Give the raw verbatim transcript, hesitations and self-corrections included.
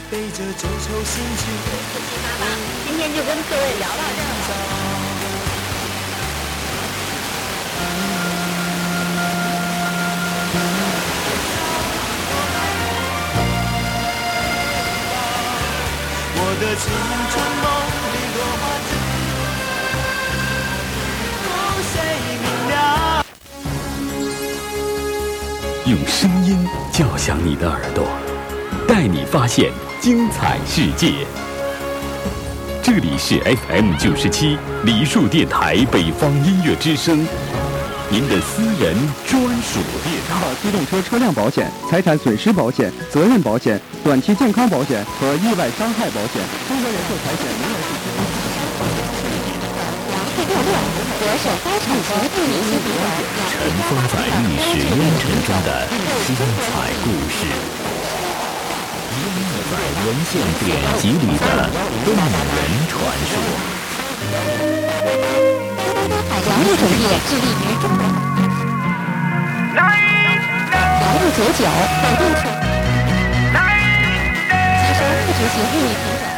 背着旧愁心情。 今天就跟各位聊到这儿了。 我的青春梦里落花知，谁明了？ 用声音叫响你的耳朵，带你发现精彩世界。这里是 F M 九十七梨树电台北方音乐之声，您的私人专属电台。 机动车车辆保险、财产损失保险、责任保险、短期健康保险和意外伤害保险。中国人寿财险明年杨树六六，国手高产协会明星比赛， 尘封在历史烟尘中的精彩故事，淹没在文献典籍里的动人传说。 杨路主义致力于中国。杨路九九否定权，接收不执行物理品种。